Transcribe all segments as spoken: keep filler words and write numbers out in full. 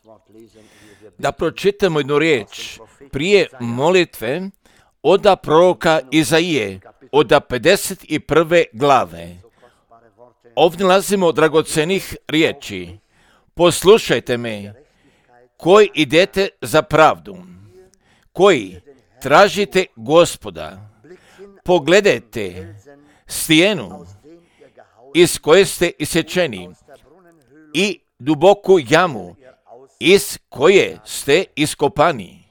da pročitamo jednu riječ prije molitve od proroka Izaije, od pedeset prve glave. Ovdje nalazimo dragocenih riječi. Poslušajte me, koji idete za pravdu, koji tražite Gospoda, pogledajte stijenu iz koje ste isječeni i duboku jamu iz koje ste iskopani.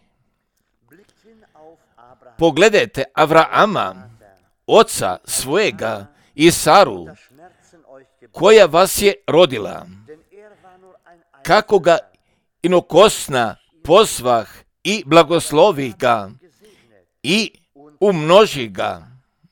Pogledajte Avrama, oca svojega, i Saru, koja vas je rodila, kako ga inokosna pozvah i blagoslovi ga i umnoži ga,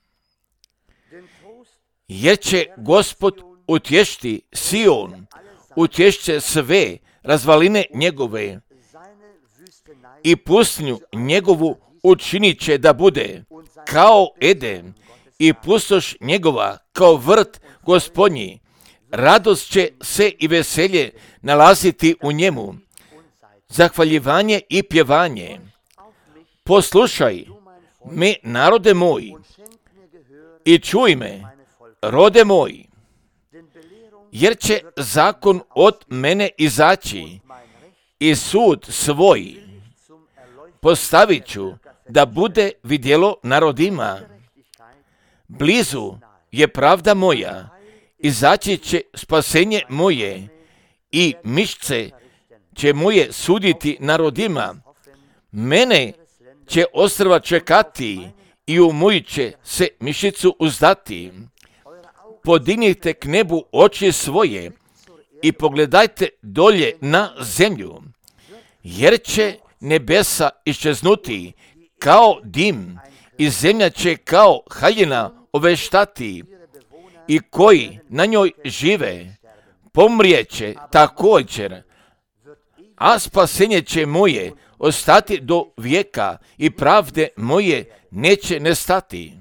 jer će Gospod utješiti Sion, utješće sve razvaline njegove i pustinju njegovu učinit će da bude kao Eden i pustoš njegova kao vrt Gospodnji. Radost će se i veselje nalaziti u njemu, zahvaljivanje i pjevanje. Poslušaj me, narode moj, i čuj me, rode moj, jer će zakon od mene izaći i sud svoj postavit ću da bude vidjelo narodima. Blizu je pravda moja, izaći će spasenje moje i mišce će moje suditi narodima. Mene će ostrva čekati i u moju će se mišicu uzdati. Podignite k nebu oči svoje i pogledajte dolje na zemlju, jer će nebesa iščeznuti kao dim i zemlja će kao haljina oveštati i koji na njoj žive pomrijeće također, a spasenje će moje ostati do vijeka i pravde moje neće nestati.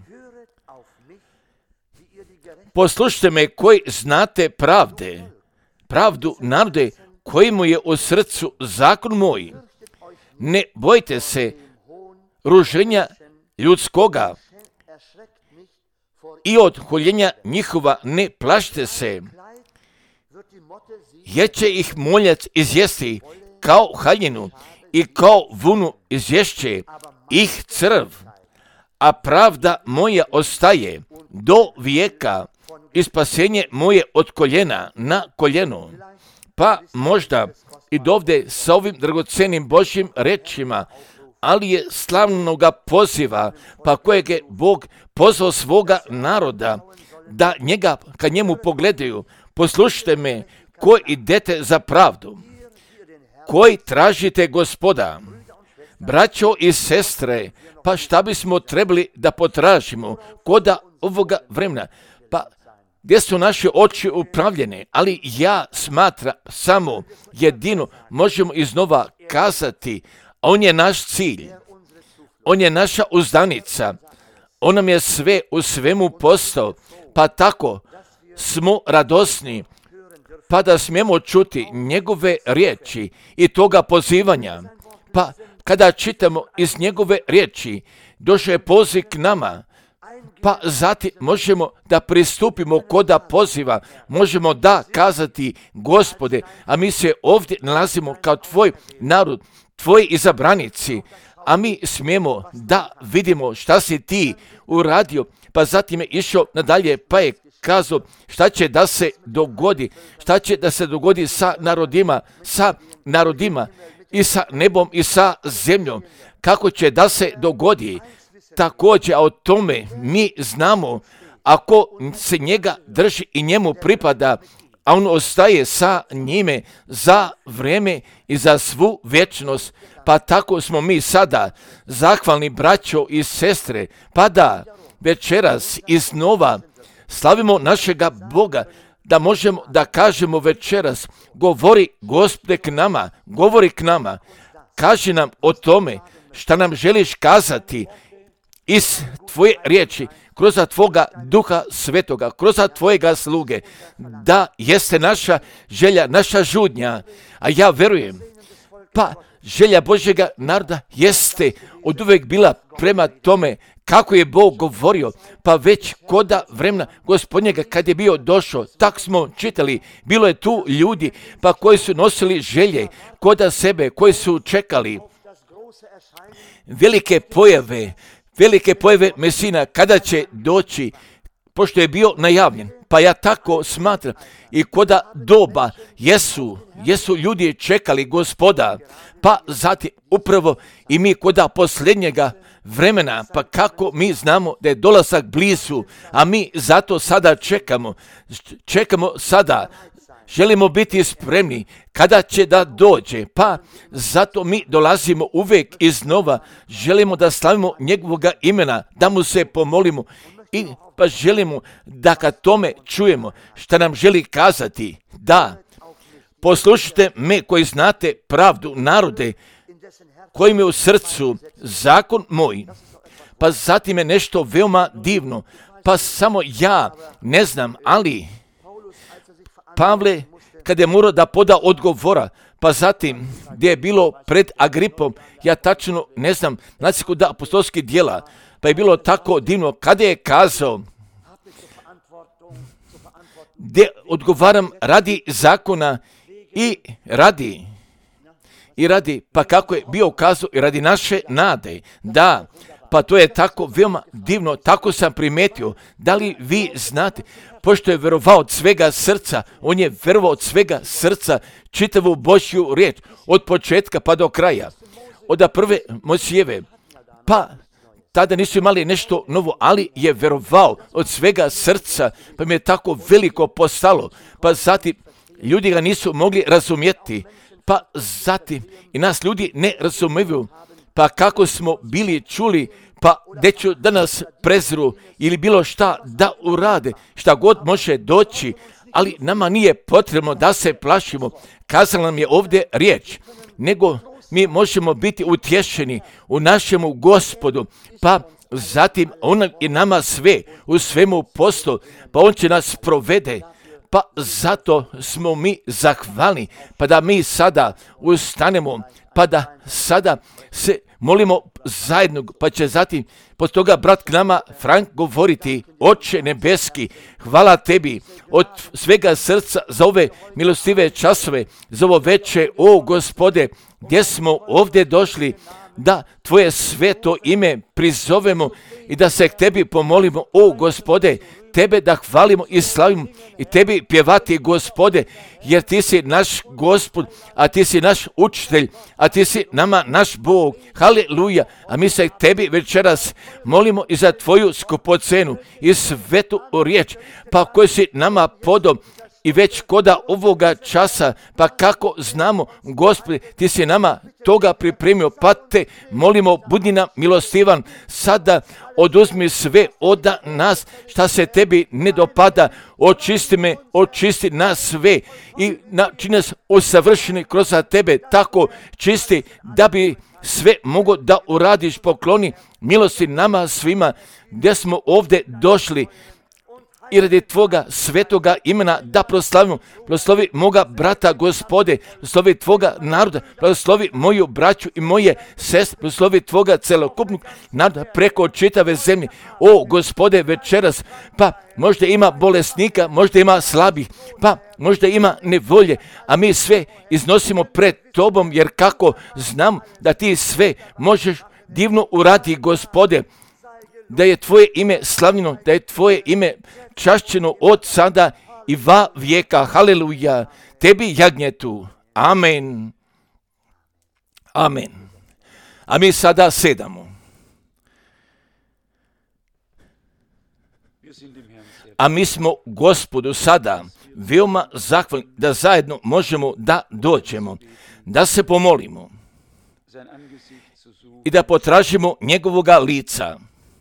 Poslušajte me koji znate pravde, pravdu narode koji mu je u srcu zakon moj. Ne bojte se ruženja ljudskoga i od huljenja njihova ne plašite se, jer će ih moljac izjesti kao haljinu i kao vunu izješće ih crv, a pravda moja ostaje do vijeka i spasenje moje od koljena na koljeno. Pa možda i dovde sa ovim dragocenim Božjim rečima, ali je slavnoga poziva, pa kojeg je Bog pozvao svoga naroda, da njega kad njemu pogledaju. Poslušajte me, koji idete za pravdu, koji tražite Gospoda. Braćo i sestre, pa šta bismo trebali da potražimo koda ovoga vremena? Pa gdje su naše oči upravljene, ali ja smatram samo jedino možemo iznova kazati, on je naš cilj, on je naša uzdanica, on nam je sve u svemu postao, pa tako smo radosni, pa da smijemo čuti njegove riječi i toga pozivanja. Pa kada čitamo iz njegove riječi, došao je poziv k nama, pa zatim možemo da pristupimo koda poziva, možemo da kazati Gospode, a mi se ovdje nalazimo kao tvoj narod, tvoji izabranici, a mi smijemo da vidimo šta si ti uradio, pa zatim je išao nadalje, pa je kazao šta će da se dogodi, šta će da se dogodi sa narodima, sa narodima i sa nebom i sa zemljom, kako će da se dogodi. Također, a o tome mi znamo, ako se njega drži i njemu pripada, a on ostaje sa njime za vrijeme i za svu vječnost, pa tako smo mi sada zahvalni braćo i sestre, pa da večeras iznova slavimo našega Boga, da možemo da kažemo večeras, govori Gospode k nama, govori k nama, kaži nam o tome šta nam želiš kazati iz tvoje riječi, kroz tvoga Duha Svetoga, kroz tvojega sluge, da jeste naša želja, naša žudnja, a ja verujem Pa želja Božjega naroda jeste od uvek bila prema tome kako je Bog govorio, pa već koda vremena Gospodnjega kad je bio došao, tak smo čitali, bilo je tu ljudi pa koji su nosili želje koda sebe, koji su čekali velike pojave, velike pojave Mesina kada će doći, pošto je bio najavljen. Pa ja tako smatram i koda doba jesu, jesu ljudi čekali Gospoda, pa zatim upravo i mi koda posljednjega vremena, pa kako mi znamo da je dolazak blizu, a mi zato sada čekamo, čekamo sada, želimo biti spremni kada će da dođe, pa zato mi dolazimo uvijek iznova, želimo da slavimo njegovoga imena, da mu se pomolimo i pa želimo da kad tome čujemo šta nam želi kazati, da poslušajte me koji znate pravdu, narode kojim je u srcu zakon moj, pa zatim je nešto veoma divno, pa samo ja ne znam, ali Pavle kad je morao da poda odgovora, pa zatim gdje je bilo pred Agripom, ja tačno ne znam, znači kod apostolskih djela, pa je bilo tako divno kada je kazao gdje odgovaram radi zakona i radi i radi, pa kako je bio kazao i radi naše nade, da, pa to je tako veoma divno, tako sam primetio, da li vi znate, pošto je verovao od svega srca, on je verovao od svega srca čitavu Božju riječ, od početka pa do kraja, od prve Mojsijeve, pa tada nisu imali nešto novo, ali je verovao od svega srca, pa mi je tako veliko postalo, pa zatim ljudi ga nisu mogli razumjeti, pa zatim i nas ljudi ne razumiju, pa kako smo bili čuli, pa gdje ću da nas prezru ili bilo šta da urade, šta god može doći, ali nama nije potrebno da se plašimo, kazala nam je ovdje riječ, nego mi možemo biti utješeni u našemu Gospodu, pa zatim on je nama sve, u svemu posto, pa on će nas provede, pa zato smo mi zahvalni, pa da mi sada ustanemo, pa da sada se molimo zajedno, pa će zatim pod toga brat k nama Frank govoriti, Oče nebeski, hvala tebi od svega srca za ove milostive časove, za ovo veče, o Gospode, gdje smo ovdje došli, da tvoje sveto ime prizovemo i da se k tebi pomolimo, o Gospode, tebe da hvalimo i slavimo i tebi pjevati, Gospode, jer ti si naš Gospod, a ti si naš učitelj, a ti si nama naš Bog, haleluja, a mi se k tebi večeras molimo i za tvoju skupocenu i svetu riječ, pa koji si nama podom, i već koda ovoga časa, pa kako znamo, Gospode, ti si nama toga pripremio, pa te molimo, budi nam milostivan, sada oduzmi sve od nas šta se tebi ne dopada, očisti me, očisti nas sve i načini nas usavršeni kroz tebe, tako čisti da bi sve mogo da uradiš, pokloni milosti nama svima gdje smo ovdje došli i radi tvoga svetoga imena da proslavimo. Proslovi moga brata, Gospode, proslovi tvoga naroda, proslovi moju braću i moje sestre, proslovi tvoga celokupnog naroda preko čitave zemlje. O Gospode, večeras, pa možda ima bolesnika, možda ima slabih, pa možda ima nevolje, a mi sve iznosimo pred tobom, jer kako znam da ti sve možeš divno uraditi, Gospode, da je tvoje ime slavljeno, da je tvoje ime čašćeno od sada i va vijeka. Haleluja. Tebi jagnjetu. Amen. Amen. A mi sada sedamo. A mi smo Gospodu sada veoma zahvalni da zajedno možemo da dođemo, da se pomolimo i da potražimo njegovoga lica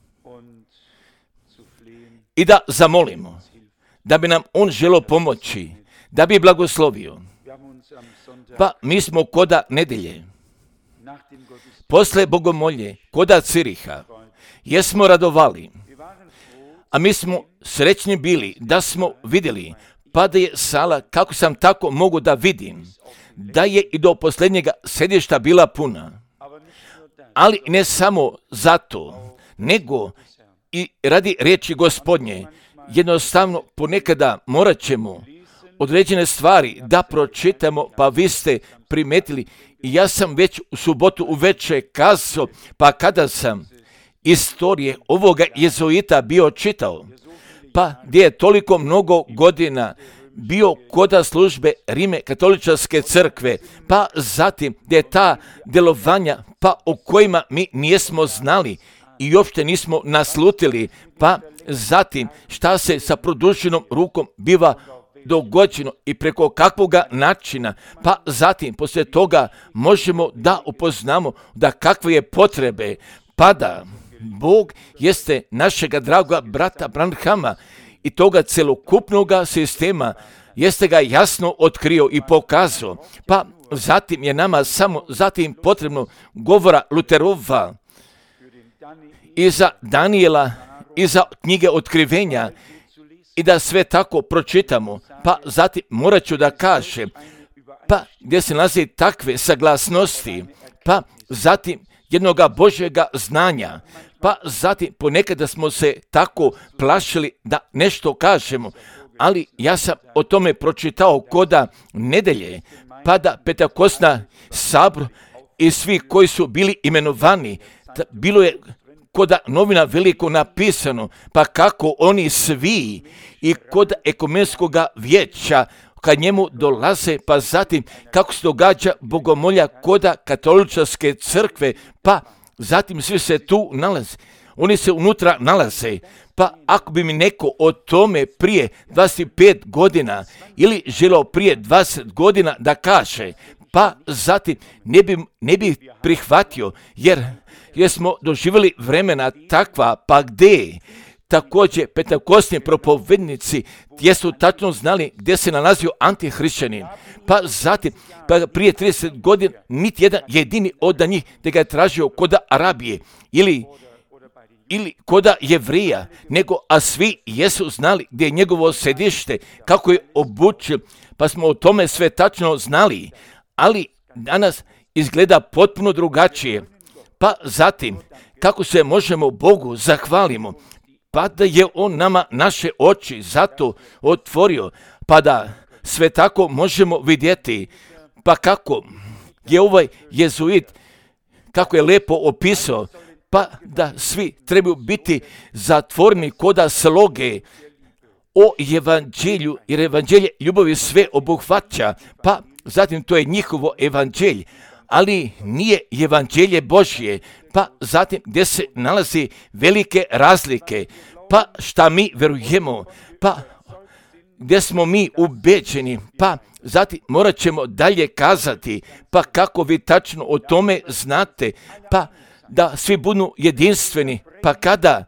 i da zamolimo da bi nam on želio pomoći, da bi blagoslovio. Pa mi smo koda nedelje, posle bogomolje, koda Ciriha, jesmo radovali, a mi smo srećni bili da smo vidjeli, pa da je sala, kako sam tako mogu da vidim, da je i do posljednjega sedišta bila puna. Ali ne samo zato, nego i radi riječi Gospodnje. Jednostavno ponekada morat ćemo određene stvari da pročitamo, pa vi ste primetili, i ja sam već u subotu uveče kazao, pa kada sam istorije ovoga jezuita bio čitao, pa gdje je toliko mnogo godina bio koda službe Rime katoličarske crkve, pa zatim gdje je ta djelovanja, pa o kojima mi nismo znali i uopšte nismo naslutili, pa zatim šta se sa produženom rukom biva dogođeno i preko kakvoga načina, pa zatim poslije toga možemo da upoznamo da kakve je potrebe, pa da Bog jeste našega dragoga brata Branhama i toga celokupnoga sistema jeste ga jasno otkrio i pokazao, pa zatim je nama samo zatim potrebno govora Luterova i za Danijela i za knjige otkrivenja i da sve tako pročitamo, pa zatim morat ću da kažem, pa gdje se nalazi takve saglasnosti, pa zatim jednoga Božjega znanja, pa zatim ponekada smo se tako plašili da nešto kažemo, ali ja sam o tome pročitao koda nedelje, pa da Pentekosna sabor i svi koji su bili imenovani, bilo je koda novina veliko napisano, pa kako oni svi i kod ekumenskog vijeća kad njemu dolaze, pa zatim kako se događa bogomolja koda katoličarske crkve, pa zatim svi se tu nalaze. Oni se unutra nalaze, pa ako bi mi neko o tome prije dvadeset pet godina ili želeo prije dvadeset godina da kaže, pa zatim ne bi, ne bi prihvatio, jer, jer smo doživjeli vremena takva, pa gdje također pentekosni propovednici gdje su tačno znali gdje se nalazio antihrišćanin, pa zatim pa prije trideset godina niti jedan jedini od njih da ga je tražio koda Arabije ili ili koda Jevrija, nego a svi jesu znali gdje je njegovo sedište, kako je obučio, pa smo o tome sve tačno znali, ali danas izgleda potpuno drugačije. Pa zatim, kako se možemo Bogu zahvalimo, pa da je On nama naše oči zato otvorio, pa da sve tako možemo vidjeti, pa kako je ovaj jezuit, kako je lepo opisao, pa da svi trebaju biti zatvoreni koda sloge o evanđelju, jer evanđelje ljubavi sve obuhvaća, pa zatim to je njihovo evanđelje, ali nije evanđelje Božje, pa zatim gdje se nalazi velike razlike, pa šta mi verujemo, pa gdje smo mi ubeđeni, pa zatim morat ćemo dalje kazati, pa kako vi tačno o tome znate, pa da svi budu jedinstveni, pa kada,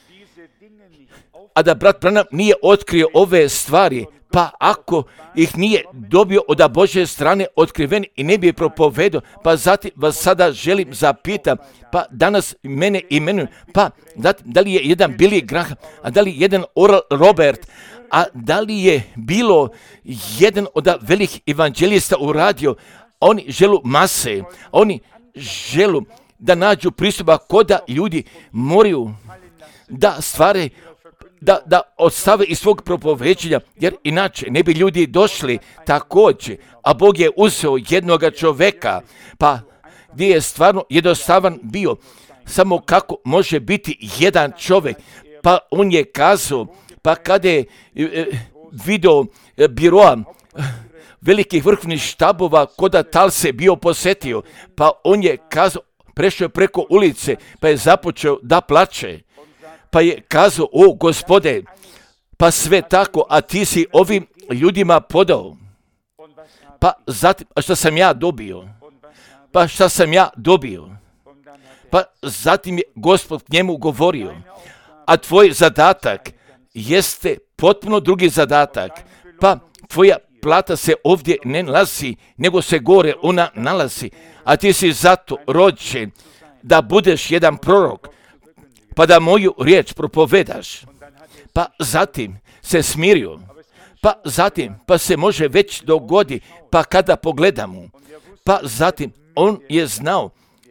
a da brat Branham nije otkrio ove stvari, pa ako ih nije dobio od Božje strane otkriven i ne bi propovedao, pa zatim vas sada želim zapitam, pa danas mene imenuju, pa zatim, da li je jedan Billy Graham, a da li jedan Oral Robert, a da li je bilo jedan od velikih evanđelista uradio, oni želu mase, oni želu da nađu pristupa koda ljudi moraju da stvare, da, da odstave iz svog propoveđenja, jer inače ne bi ljudi došli također, a Bog je uzeo jednoga čoveka, pa gdje je stvarno jednostavan bio, samo kako može biti jedan čovjek, pa on je kazao, pa kada je e, video e, biroa velikih vrhovnih štabova koda Talse bio posjetio, pa on je kazao, prešao je preko ulice, pa je započeo da plače, pa je kazao, o Gospode, pa sve tako, a ti si ovim ljudima podao. Pa zatim, a šta sam ja dobio? Pa šta sam ja dobio? Pa zatim je Gospod k njemu govorio, a tvoj zadatak jeste potpuno drugi zadatak, pa tvoja plata se ovdje ne nalazi, nego se gore ona nalazi, a ti si zato rođen da budeš jedan prorok, pa da moju riječ propovedaš. Pa zatim se smirio, pa zatim, pa se može već dogodi, pa kada pogledamo, pa zatim, on je znao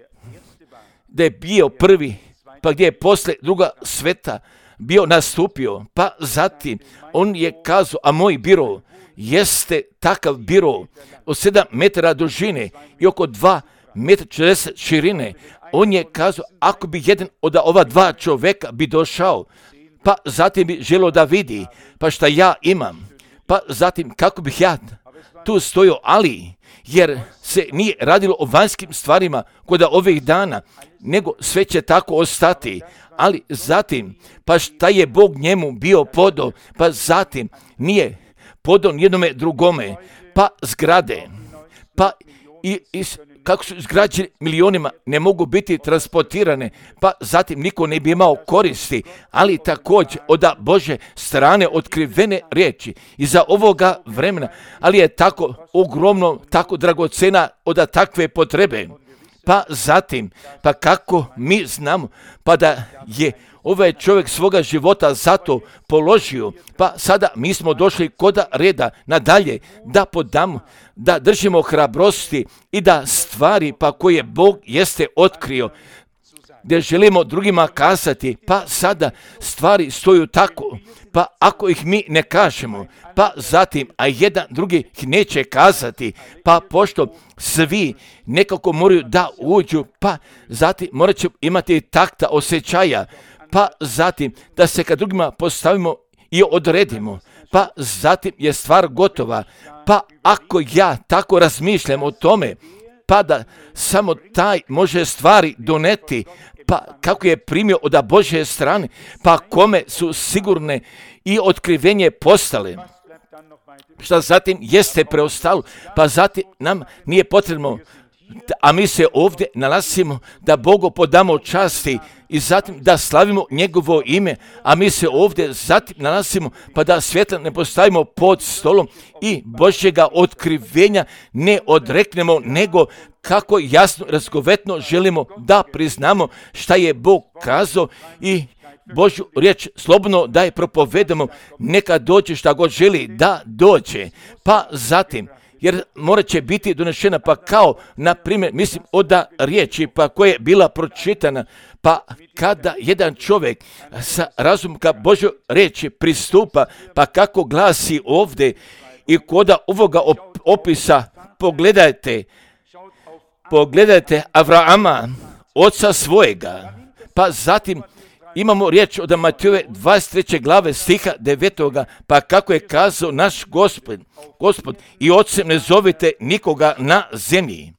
da je bio prvi, pa gdje je posle druga sveta bio nastupio, pa zatim on je kazao, a moj biro jeste takav biro od sedam metara dužine i oko dva metra četrdeset širine. On je kazao, ako bi jedan od ova dva čovjeka bi došao, pa zatim bi želio da vidi, pa šta ja imam, pa zatim kako bih ja tu stojio, ali jer se nije radilo o vanjskim stvarima kod ovih dana, nego sve će tako ostati. Ali zatim, pa šta je Bog njemu bio podao, pa zatim nije podao nijednome drugome, pa zgrade, pa i, i kako su izgrađene milionima, ne mogu biti transportirane, pa zatim niko ne bi imao koristi, ali također od Bože strane otkrivene riječi iza ovoga vremena, ali je tako ogromno, tako dragocena od takve potrebe. Pa zatim, pa kako mi znamo, pa da je ovaj čovjek svoga života zato položio, pa sada mi smo došli kod reda nadalje da podamo, da držimo hrabrosti i da stvari pa koje Bog jeste otkrio, gdje želimo drugima kazati, pa sada stvari stoju tako, pa ako ih mi ne kažemo, pa zatim, a jedan drugi ih neće kazati, pa pošto svi nekako moraju da uđu, pa zatim morat će imati takta osjećaja, pa zatim da se kad drugima postavimo i odredimo, pa zatim je stvar gotova. Pa ako ja tako razmišljam o tome, pa da samo taj može stvari doneti, pa kako je primio od Božje strane, pa kome su sigurne i otkrivenje postale. Šta zatim jeste preostalo, pa zatim nam nije potrebno, a mi se ovdje nalazimo da Bogu podamo časti i zatim da slavimo njegovo ime, a mi se ovdje zatim nalazimo pa da svjetla ne postavimo pod stolom i Božjega otkrivenja ne odreknemo, nego kako jasno, razgovetno želimo da priznamo šta je Bog kazao i Božju riječ slobodno da je propovedamo, neka dođe šta god želi da dođe. Pa zatim, jer morat će biti donešena, pa kao, na primjer, mislim, od riječi pa koja je bila pročitana, pa kada jedan čovjek sa razumom ka Božjoj riječi pristupa, pa kako glasi ovdje i kod ovoga opisa, pogledajte, pogledajte Avrama, oca svojega, pa zatim imamo riječ od Matejove dvadeset treće glave stiha devetoga, pa kako je kazao naš Gospod, Gospod i ocem ne zovite nikoga na zemlji.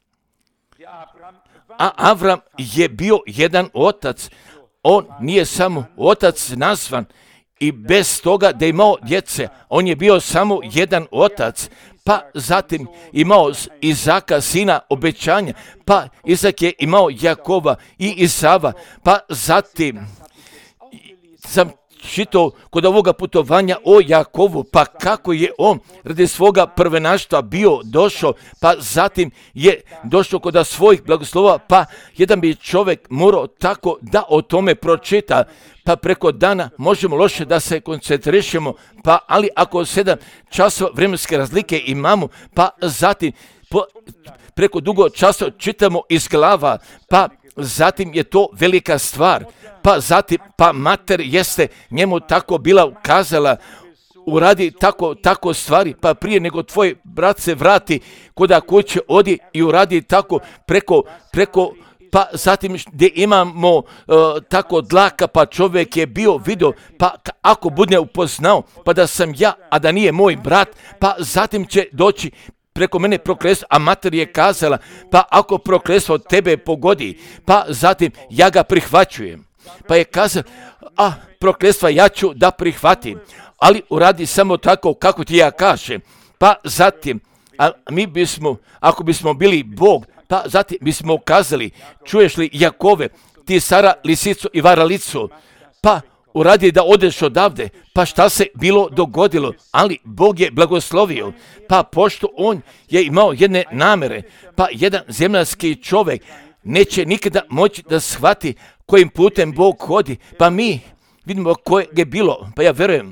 A Avram je bio jedan otac, on nije samo otac nazvan i bez toga da je imao djece, on je bio samo jedan otac, pa zatim imao Izaka, sina obećanja, pa Izak je imao Jakova i Isava, pa zatim sam čitao kod ovoga putovanja o Jakovu, pa kako je on radi svoga prvenaštva bio došao, pa zatim je došao kod svojih blagoslova, pa jedan bi čovjek morao tako da o tome pročita, pa preko dana možemo loše da se koncentrišemo, pa ali ako sedam časova vremenske razlike imamo, pa zatim po, preko dugo časa čitamo iz glava, pa zatim je to velika stvar, pa zatim, pa mater jeste njemu tako bila ukazala, uradi tako, tako stvari, pa prije nego tvoj brat se vrati koda kuće, odi i uradi tako preko, preko pa zatim gdje imamo uh, tako dlaka, pa čovjek je bio vidio, pa ako bude upoznao, pa da sam ja, a da nije moj brat, pa zatim će doći preko mene prokletstvo, a mater je kazala, pa ako prokletstvo tebe pogodi, pa zatim ja ga prihvaćujem. Pa je kazala, a prokletstva ja ću da prihvatim, ali uradi samo tako kako ti ja kažem. Pa zatim, a mi bismo, ako bismo bili Bog, pa zatim bismo kazali, čuješ li Jakove, ti Sara lisicu i varalicu, pa uradi da odeš odavde, pa šta se bilo dogodilo, ali Bog je blagoslovio, pa pošto on je imao jedne namere, pa jedan zemljanski čovjek neće nikada moći da shvati kojim putem Bog hodi, pa mi vidimo koje je bilo, pa ja verujem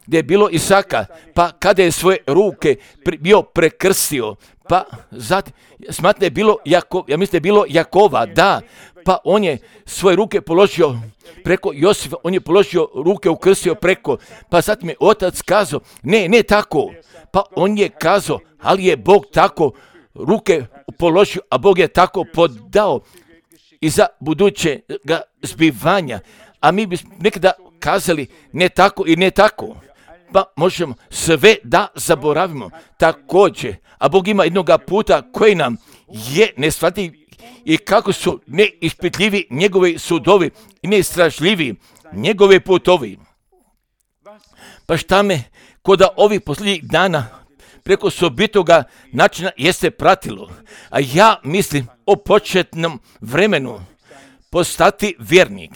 gdje je bilo Isaka, pa kada je svoje ruke pri, bio prekrstio, pa zatim, smatram da je bilo, Jako, ja mislim da je bilo Jakova, da, pa on je svoje ruke položio preko Josifa, on je položio ruke, ukrstio preko, pa zatim je otac kazao, ne, ne tako, pa on je kazao, ali je Bog tako ruke položio, a Bog je tako podao i za budućega zbivanja, a mi bi nekada kazali ne tako i ne tako, pa možemo sve da zaboravimo također, a Bog ima jednoga puta koji nam je neshvatljiv i kako su neispitljivi njegovi sudovi i neistražljivi njegovi putovi. Pa šta me koda ovih posljednjih dana preko sobitoga načina jeste pratilo, a ja mislim o početnom vremenu postati vjernik.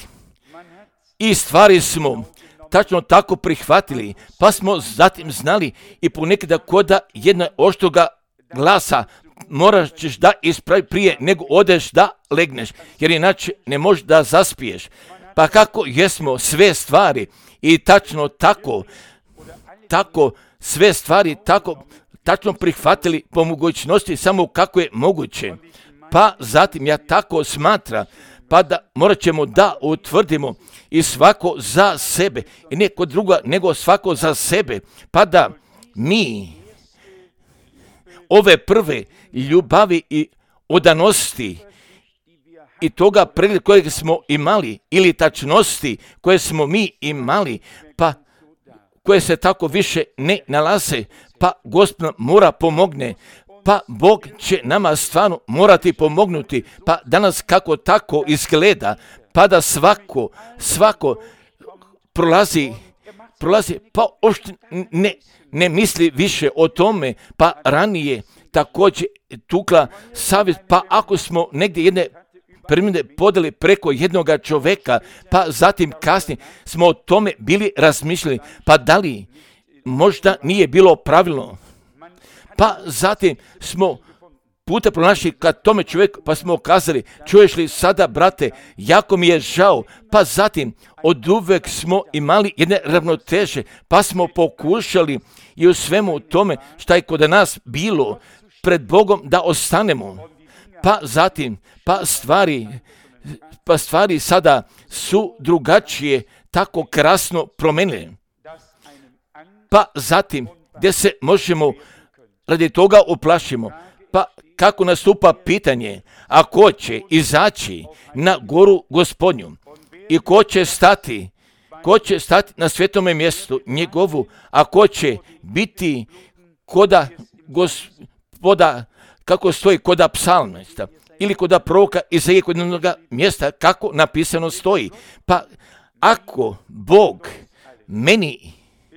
I stvari smo tačno tako prihvatili, pa smo zatim znali i ponekada koda jedna oštoga glasa moraš ćeš da ispravi prije nego odeš da legneš, jer inače ne možeš da zaspiješ. Pa kako jesmo sve stvari i tačno tako, tako sve stvari tako tačno prihvatili po mogućnosti samo kako je moguće. Pa zatim ja tako smatram, pa da morat ćemo da utvrdimo i svako za sebe i ne kod druga nego svako za sebe, pa da mi ove prve ljubavi i odanosti i toga pregled kojeg smo imali ili tačnosti koje smo mi imali, pa koje se tako više ne nalaze, pa Gospod mora pomogne, pa Bog će nama stvarno morati pomognuti, pa danas kako tako izgleda, pa da svako, svako prolazi, prolazi, pa ošte ne, ne misli više o tome, pa ranije također tukla savjet, pa ako smo negdje jedne primjene podeli preko jednoga čoveka, pa zatim kasnije smo o tome bili razmišljali, pa da li možda nije bilo pravilno, pa zatim smo puta pronašli kad tome čovjeku, pa smo kazali, čuješ li sada, brate, jako mi je žao, pa zatim od uvek smo imali jedne ravnoteže, pa smo pokušali i u svemu tome šta je kod nas bilo pred Bogom da ostanemo, pa zatim, pa stvari, pa stvari sada su drugačije, tako krasno promenile, pa zatim gdje se možemo radi toga uplašimo, pa kako nastupa pitanje, a ko će izaći na goru Gospodnju i ko će stati, ko će stati na svetome mjestu njegovu, a ko će biti koda Gospoda, kako stoji koda psalmista ili koda proroka Izaije kod jednog mjesta, kako napisano stoji. Pa ako Bog meni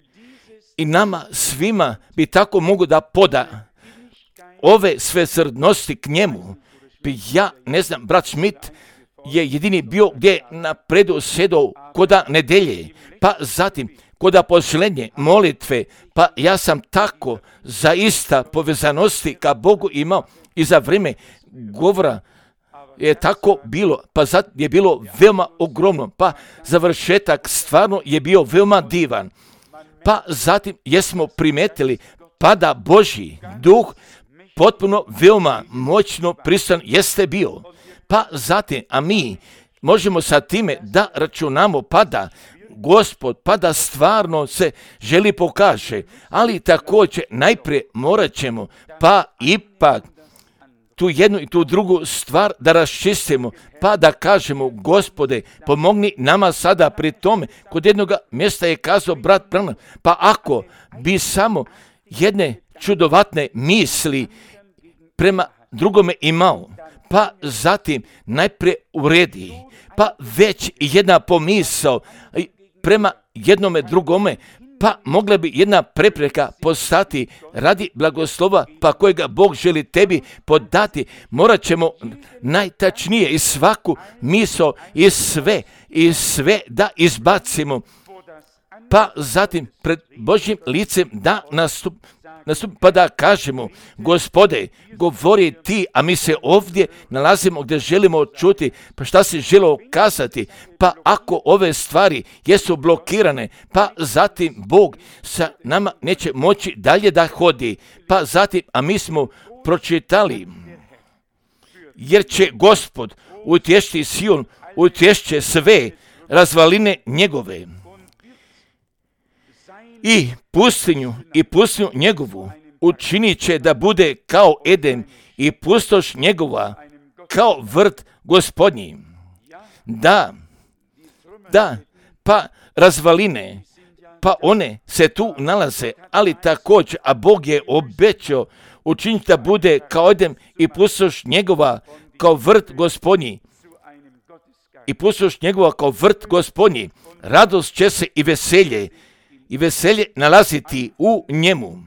i nama svima bi tako mogu da poda ove sve srdnosti k njemu, bi ja ne znam, brat Schmidt je jedini bio gdje napredu sedao koda nedelje, pa zatim koda posljednje molitve, pa ja sam tako zaista povezanosti ka Bogu imao i za vrijeme govora je tako bilo, pa zato je bilo veoma ogromno, pa završetak stvarno je bio veoma divan. Pa zatim jesmo primetili, pa da Božji duh potpuno veoma moćno prisutan jeste bio. Pa zatim, a mi možemo sa time da računamo, pa da Gospod, pa da stvarno se želi pokaže, ali također najprije morat ćemo, pa ipak tu jednu i tu drugu stvar da raščistimo, pa da kažemo, Gospode, pomogni nama sada pri tome. Kod jednog mjesta je kazao brat Branham, pa ako bi samo jedne čudovatne misli prema drugome imao, pa zatim najprije uredi, pa već jedna pomisao prema jednome drugome, pa mogla bi jedna prepreka postati radi blagoslova, pa kojega Bog želi tebi podati. Morat ćemo najtačnije i svaku misao i sve, i sve da izbacimo, pa zatim pred Božjim licem da nastup, pa da kažemo, Gospode, govori ti, a mi se ovdje nalazimo gdje želimo čuti, pa šta si želio kazati, pa ako ove stvari jesu blokirane, pa zatim Bog sa nama neće moći dalje da hodi, pa zatim, a mi smo pročitali, jer će Gospod utješiti Sion, utješće sve razvaline njegove i pustinju i pustinju njegovu učinit će da bude kao Eden i pustoš njegova kao vrt Gospodnji. Da, da, pa razvaline, pa one se tu nalaze, ali također, a Bog je obećao učiniti da bude kao Eden i pustoš njegova kao vrt Gospodnji. I pustoš njegova kao vrt Gospodnji. Radost će se i veselje i veselje nalaziti u njemu.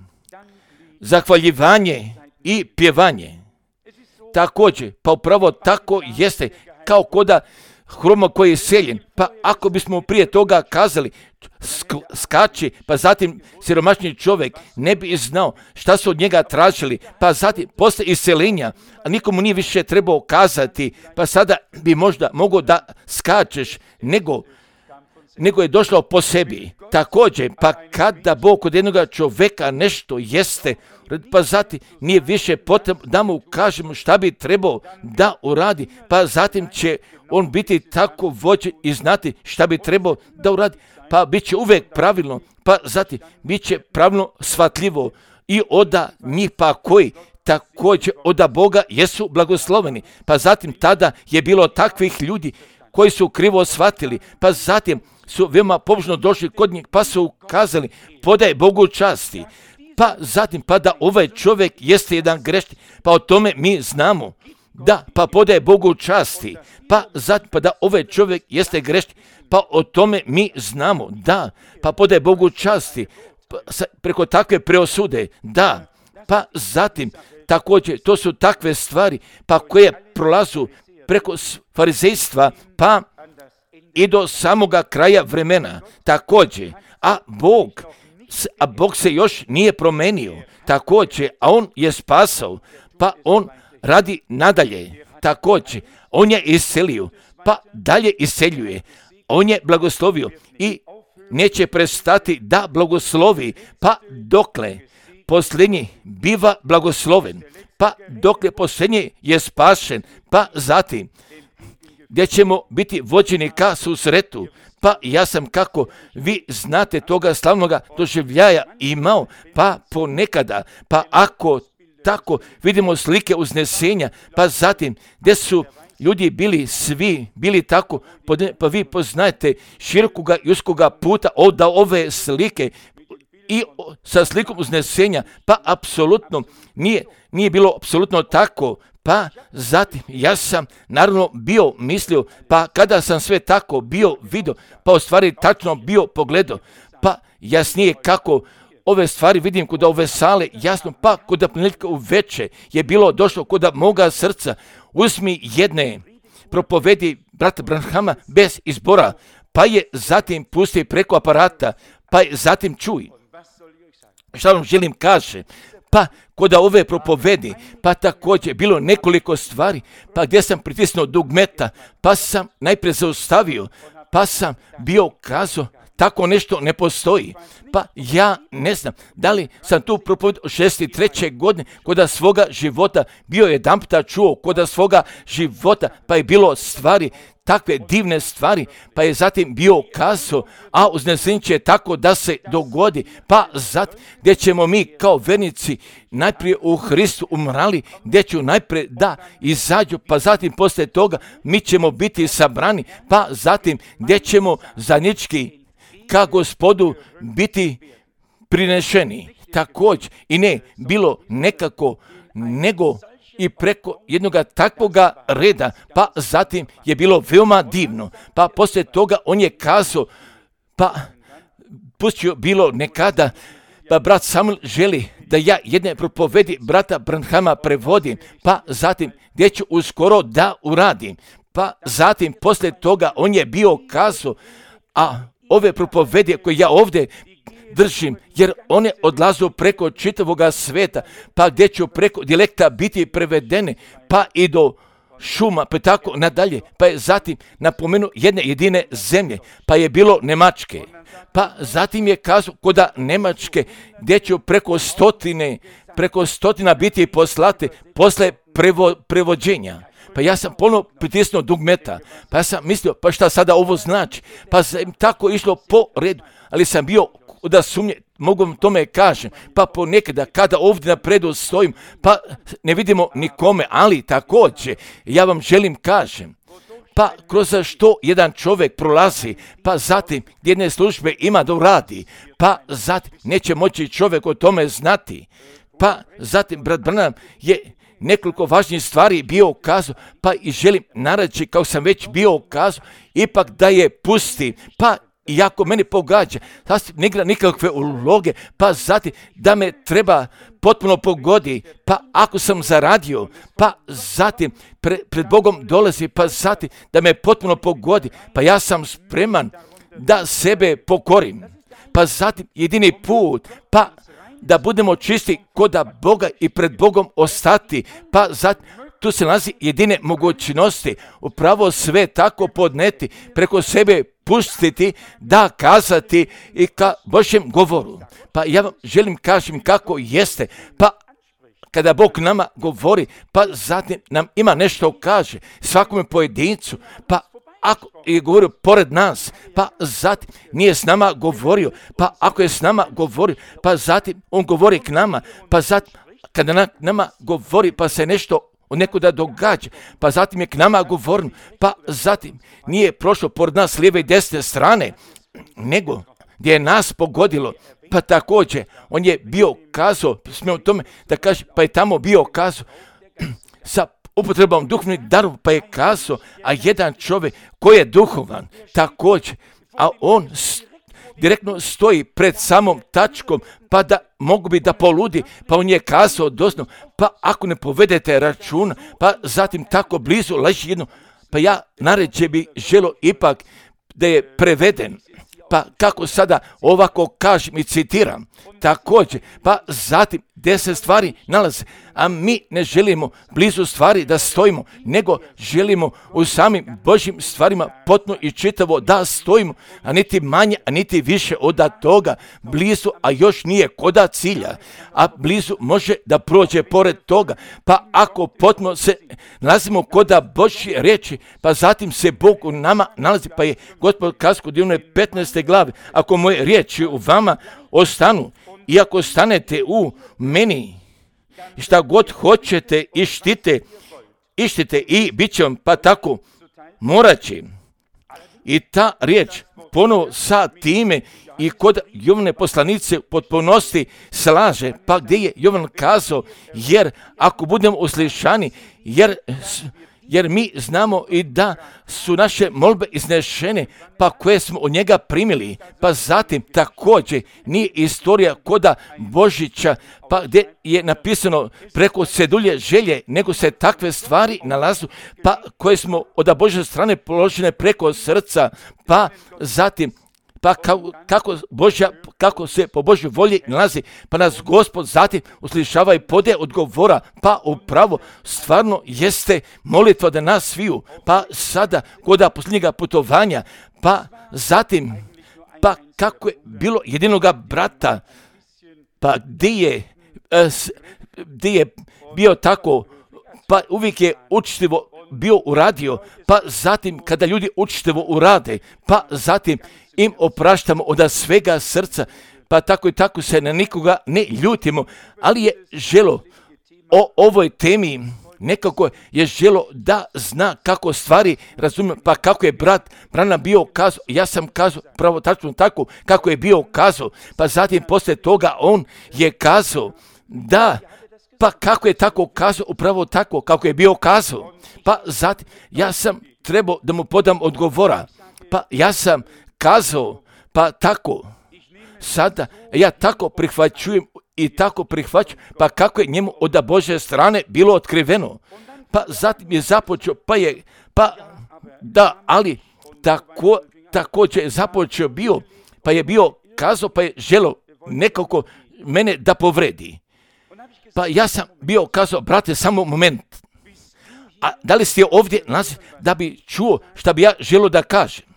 Zahvaljivanje i pjevanje. Također, pa upravo tako jeste, kao koda hroma koji je seljen. Pa ako bismo prije toga kazali sk- skači, pa zatim siromašni čovjek ne bi znao šta su od njega tražili, pa zatim posle iseljenja, a nikomu nije više trebao kazati, pa sada bi možda mogao da skačeš, nego nego je došlo po sebi. Također, pa kada Bog kod jednoga čovjeka nešto jeste, pa zatim nije više potrebno da mu kažemo šta bi trebao da uradi, pa zatim će on biti tako vođen i znati šta bi trebao da uradi, pa bit će uvijek pravilno, pa zatim bit će pravilno shvatljivo i oda njih pa koji također oda Boga jesu blagosloveni, pa zatim tada je bilo takvih ljudi koji su krivo shvatili, pa zatim su veoma pobožno došli kod njih, pa su ukazali, podaj Bogu časti, pa zatim, pa da ovaj čovjek jeste jedan grešnik, pa o tome mi znamo, da, pa podaj Bogu časti, pa zatim, pa da ovaj čovjek jeste grešnik, pa o tome mi znamo, da, pa podaj Bogu časti, pa, preko takve preosude, da, pa zatim, također, to su takve stvari, pa koje prolazu preko farizejstva, pa i do samoga kraja vremena, također, a Bog, a Bog se još nije promenio, također, a On je spasao, pa On radi nadalje, također, On je iselio, pa dalje iseljuje, On je blagoslovio i neće prestati da blagoslovi, pa dokle posljednji biva blagosloven, pa dokle posljednji je spašen, pa zatim gdje ćemo biti vođeni ka susretu, pa ja sam, kako vi znate, toga slavnoga doživljaja imao, pa ponekada, pa ako tako vidimo slike uznesenja, pa zatim gdje su ljudi bili svi, bili tako, pa vi poznajete širokoga i uskoga puta od ove slike i sa slikom uznesenja, pa apsolutno nije, nije bilo apsolutno tako, pa zatim ja sam naravno bio mislio, pa kada sam sve tako bio vidio, pa u stvari tačno bio pogledao, pa jasnije kako ove stvari vidim kod ove sale, jasno, pa kod ponedjeljka uveče je bilo došlo kod moga srca, uzmi jedne propovedi brata Branhama bez izbora, pa je zatim pusti preko aparata, pa je zatim čuj. Šta vam želim kaže? Pa kod ove propovedi, pa također bilo nekoliko stvari, pa gdje sam pritisnuo dugmeta, pa sam najprije zaustavio, pa sam bio kazao, tako nešto ne postoji. Pa ja ne znam, da li sam tu propovedio od šezdeset treće godine, kod svoga života bio jedan puta čuo, kod svoga života, pa je bilo stvari, takve divne stvari, pa je zatim bio kazao, a uznesenje će tako da se dogodi, pa zatim gdje ćemo mi kao vernici najprije u Hristu umrali, gdje ću najprije da izađu, pa zatim poslije toga mi ćemo biti sabrani, pa zatim gdje ćemo zajednički ka Gospodu biti prinešeni. Također i ne bilo nekako, nego i preko jednoga takvoga reda, pa zatim je bilo veoma divno, pa poslije toga on je kazao, pa pustio bilo nekada, pa brat Samuel želi da ja jedne propovedi brata Branhama prevodim, pa zatim gdje ću uskoro da uradim, pa zatim poslije toga on je bio kazao, a ove propovedi koje ja ovdje držim, jer one odlazu preko čitavoga sveta, pa gdje ću preko dijalekta biti prevedene, pa i do šuma, pa tako nadalje, pa je zatim napomenuo jedne jedine zemlje, pa je bilo Nemačke, pa zatim je kazao koda Nemačke, gdje ću preko stotine, preko stotina biti poslate posle prevo, prevođenja. Pa ja sam ponovno pritisnuo dugmeta, pa ja sam mislio, pa šta sada ovo znači, pa sam tako išlo po redu, ali sam bio da sumnje, mogu vam tome kažem, pa ponekada kada ovdje napredu stojim, pa ne vidimo nikome, ali također, ja vam želim kažem, pa kroz što jedan čovjek prolazi, pa zatim jedne službe ima da uradi, pa zatim neće moći čovjek o tome znati, pa zatim brat Branham je nekoliko važnijih stvari bio ukazao, pa i želim nareći, kao sam već bio ukazao, ipak da je pusti, pa iako meni pogađa, sasvim ne igra nikakve uloge, pa zatim da me treba potpuno pogodi, pa ako sam zaradio, pa zatim pre, pred Bogom dolazi, pa zatim da me potpuno pogodi, pa ja sam spreman da sebe pokorim, pa zatim jedini put, pa da budemo čisti koda Boga i pred Bogom ostati, pa zatim tu se nalazi jedine mogućnosti, upravo sve tako podneti, preko sebe pustiti, da kazati i ka Božjem govoru. Pa ja vam želim kažem kako jeste, pa kada Bog nama govori, pa zatim nam ima nešto kaže, svakome pojedincu, pa ako je govorio pored nas, pa zatim nije s nama govorio, pa ako je s nama govorio, pa zatim on govori k nama, pa zatim kada na, nama govori, pa se nešto od nekuda događa, pa zatim je k nama govorio, pa zatim nije prošlo pored nas lijeve i desne strane, nego gdje je nas pogodilo, pa također on je bio kazao, smijem tome da kaže, pa je tamo bio kazao sa upotrebom duhovnih darova, pa je kazao, a jedan čovjek koji je duhovan, također, a on st- direktno stoji pred samom tačkom, pa da mogu bi da poludi, pa on je kazao doslovno, pa ako ne povedete računa, pa zatim tako blizu leži jedno, pa ja naređe bi želo ipak da je preveden, pa kako sada ovako kažem i citiram, također, pa zatim deset stvari nalaze, a mi ne želimo blizu stvari da stojimo, nego želimo u samim Božjim stvarima potpuno i čitavo da stojimo, a niti manje, a niti više od toga, blizu, a još nije koda cilja, a blizu može da prođe pored toga, pa ako potpuno se nalazimo koda Božje riječi, pa zatim se Bog u nama nalazi, pa je Gospod kazao kod Ivane petnaeste glave, ako moje riječi u vama ostanu, i ako stanete u meni, šta god hoćete i štite, ištite i bit će vam, pa tako morat će. I ta riječ ponovo sa time i kod Jovane poslanice potpunosti slaže, pa gdje je Jovan kazao, jer ako budemo uslišani, jer jer mi znamo i da su naše molbe iznešene, pa koje smo od njega primili, pa zatim također nije istorija koda Božića, pa gdje je napisano preko sedulje želje, nego se takve stvari nalazu, pa koje smo od Božje strane položene preko srca, pa zatim pa kako, kako, Božja, kako se po Božjoj volji nalazi, pa nas Gospod zatim uslišava i pode odgovora, pa upravo stvarno jeste molitva da nas sviju, pa sada koda posljednjega putovanja, pa zatim, pa kako je bilo jedinoga brata, pa gdje je, gdje je bio tako, pa uvijek je učtivo bio uradio, pa zatim kada ljudi učtivo urade, pa zatim im opraštamo od svega srca, pa tako i tako se na nikoga ne ljutimo, ali je želo o ovoj temi, nekako je želo da zna kako stvari razumije, pa kako je brat Branham bio kazao, ja sam kazao pravo tačno tako kako je bio kazao, pa zatim poslije toga on je kazao da, pa kako je tako kazao, upravo tako kako je bio kazao, pa zatim ja sam trebao da mu podam odgovora, pa ja sam kazao, pa tako, sada ja tako prihvaćujem i tako prihvaću, pa kako je njemu od Božje strane bilo otkriveno, pa zatim je započeo, pa je, pa da, ali tako, također je započeo bio, pa je bio kazao, pa je želo nekako mene da povredi. Pa ja sam bio kazao, brate, samo moment. A da li ste ovdje nalazi da bi čuo šta bi ja želio da kažem?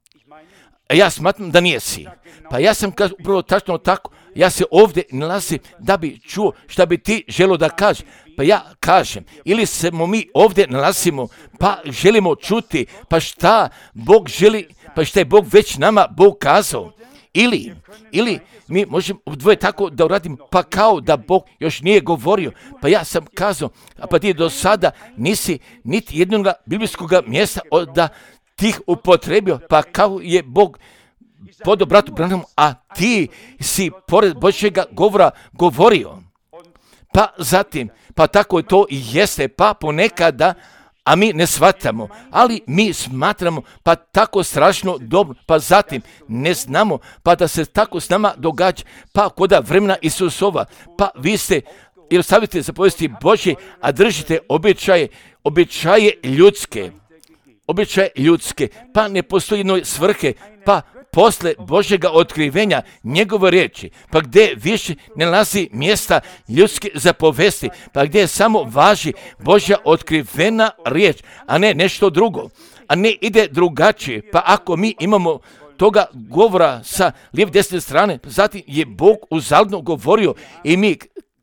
A ja smatram da nijesi. Pa ja sam kazao upravo tačno tako, ja se ovdje nalazim da bi čuo šta bi ti želio da kažeš. Pa ja kažem, ili se mi ovdje nalazimo, pa želimo čuti, pa šta Bog želi, pa šta je Bog već nama Bog kazao. Ili, ili mi možemo dvoje tako da uradimo, pa kao da Bog još nije govorio. Pa ja sam kazao, a pa ti do sada nisi niti jednog biblijskog mjesta da tih upotrebio, pa kao je Bog podo bratu Branhamu, a ti si pored Božjega govora govorio. Pa zatim, pa tako to i jeste, pa ponekada, a mi ne shvatamo, ali mi smatramo pa tako strašno dobro, pa zatim ne znamo, pa da se tako s nama događa, pa koda vremena Isusova, pa vi ste, jer stavite zapovesti Božje, a držite običaje, običaje ljudske, običaje ljudske, pa ne postoji jednoj svrhe, pa posle Božjega otkrivenja njegove riječi, pa gdje više ne nalazi mjesta ljudske zapovesti, pa gdje samo važi Božja otkrivena riječ, a ne nešto drugo, a ne ide drugačije. Pa ako mi imamo toga govora sa lijeve desne strane, zatim je Bog uzaludno govorio i mi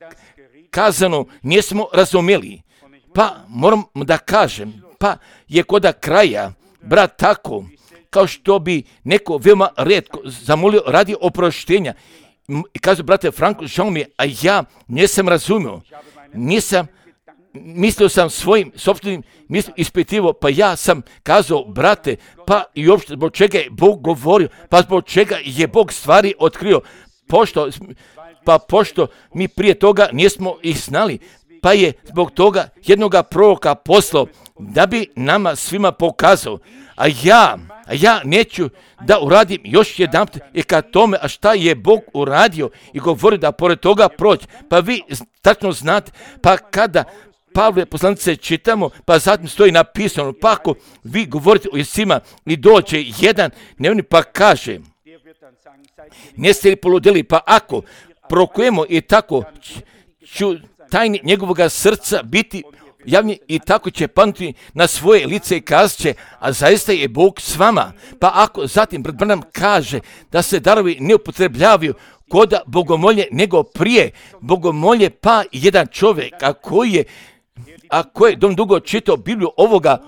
kazano nismo razumjeli. Pa moram da kažem, pa je koda kraja, brat, tako, kao što bi neko veoma rijetko zamolio radi oproštenja. I kaže, brate Franko, žao mi je, a ja nisam razumio. Nisam, mislio sam svojim sopstvenim mislim ispitivo, pa ja sam kazao, brate, pa i uopšte zbog čega je Bog govorio, pa zbog čega je Bog stvari otkrio, pošto, pa pošto mi prije toga nismo ih znali, pa je zbog toga jednoga proroka poslao da bi nama svima pokazao. A ja, a ja neću da uradim još jedanput i kad tome, a šta je Bog uradio i govori da pored toga proći. Pa vi tačno znate, pa kada Pavle poslanice čitamo, pa zatim stoji napisano, pa ako vi govorite o Isima i dođe jedan dnevni pa kaže, neste li poludeli, pa ako prokujemo i tako ću tajni njegovoga srca biti javni i tako će panuti na svoje lice i kazat će, a zaista je Bog s vama. Pa ako zatim brat Branham kaže da se darovi ne upotrebljavaju koda bogomolje nego prije bogomolje, pa jedan čovjek, a koji je, a koji je dom dugo čitao Bibliju ovoga,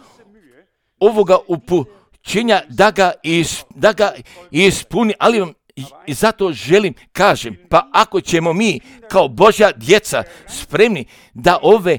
ovoga upućenja da ga, is, da ga ispuni, ali vam I, I zato želim, kažem, pa ako ćemo mi kao Božja djeca spremni da ove,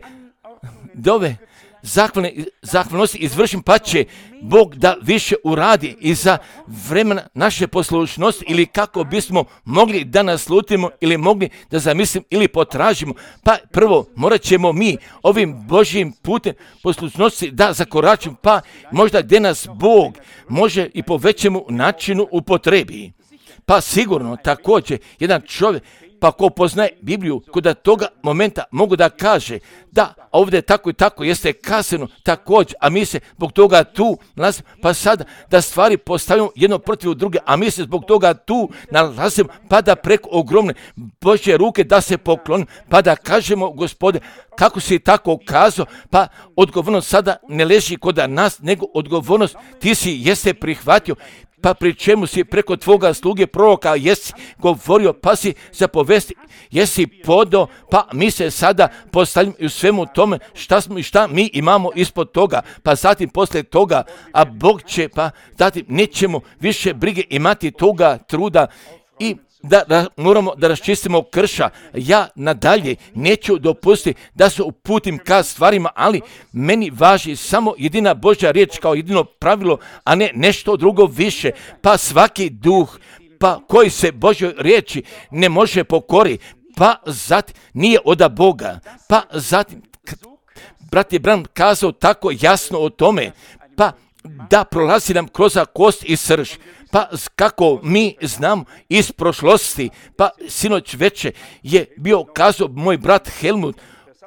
da ove zahvalne, zahvalnosti izvršim, pa će Bog da više uradi i za vremena naše poslušnosti ili kako bismo mogli da naslutimo ili mogli da zamislim ili potražimo. Pa prvo morat ćemo mi ovim Božjim putem poslušnosti da zakoračimo, pa možda gdje nas Bog može i po većemu načinu upotrebi. Pa sigurno također jedan čovjek, pa ko poznaje Bibliju, kod toga momenta mogu da kaže da ovdje tako i tako jeste kazano također, a mi se zbog toga tu nalazimo, pa sada da stvari postavimo jedno protiv druge, a mi se zbog toga tu nalazimo, pa da preko ogromne Božje ruke da se poklonimo, pa da kažemo, Gospode, kako si tako kazao, pa odgovornost sada ne leži kod nas, nego odgovornost ti si jeste prihvatio, pa pri čemu si preko tvoga sluge proroka jesi govorio, pa si zapovesti, jesi podao, pa mi se sada postavljamo i u svemu tome šta smo i šta mi imamo ispod toga, pa zatim poslije toga, a Bog će, pa zatim nećemo više brige imati toga truda i da, da moramo da raščistimo krša. Ja nadalje neću dopustiti da se uputim ka stvarima, ali meni važi samo jedina Božja riječ kao jedino pravilo, a ne nešto drugo više. Pa svaki duh pa koji se Božjoj riječi ne može pokori, pa zatim nije od Boga. Pa zatim, brat je Branham kazao tako jasno o tome, pa da prolazi nam kroz kost i srž. Pa kako mi znamo iz prošlosti, pa sinoć veče je bio kazao moj brat Helmut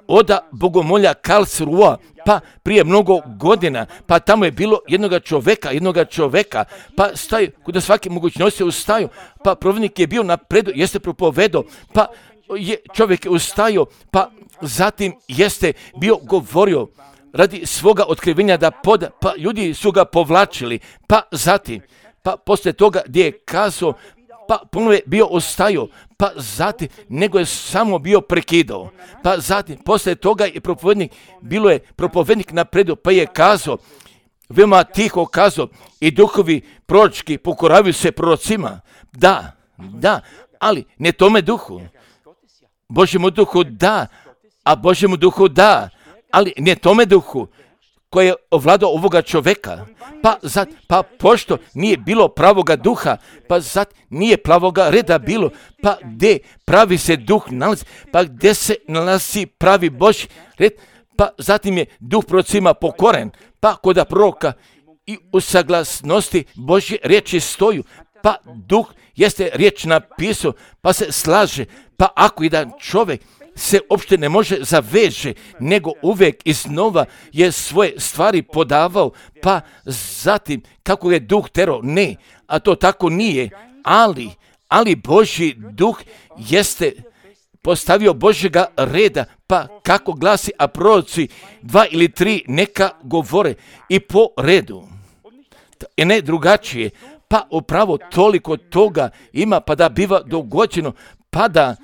oda bogomolja Karlsruhe, pa prije mnogo godina, pa tamo je bilo jednoga čoveka, jednoga čoveka, pa staju, kuda svaki mogućnosti ustaju, pa provodnik je bio napredu, jeste propovedao, pa je čovjek je ustaju, pa zatim jeste bio govorio radi svoga otkrivenja da poda, pa ljudi su ga povlačili, pa zatim, pa poslije toga gdje je kazao, pa ponovo je bio ostaju, pa zatim, nego je samo bio prekidao, pa zatim, poslije toga je propovednik, bilo je propovednik napredu, pa je kazao, veoma tiho kazao, i duhovi proročki pokoravaju se prorocima, da, da, ali ne tome duhu, Božjemu duhu da, a Božjemu duhu da, ali ne tome duhu koji je ovladao ovoga čoveka, pa zat, pa pošto nije bilo pravoga duha, pa zat nije pravoga reda bilo, pa gdje pravi se duh nalazi, pa gdje se nalazi pravi Božji red, pa zatim je duh prorocima pokoren, pa koda proroka i u saglasnosti Božje riječi stoju, pa duh jeste riječ napisao, pa se slaže, pa ako jedan čovjek se uopšte ne može zaveže, nego uvijek iznova je svoje stvari podavao, pa zatim kako je duh terao, ne, a to tako nije, ali, ali Božji duh jeste postavio Božjega reda, pa kako glasi, a proroci dva ili tri neka govore i po redu, i ne drugačije, pa upravo toliko toga ima, pa da biva dogođeno, pa da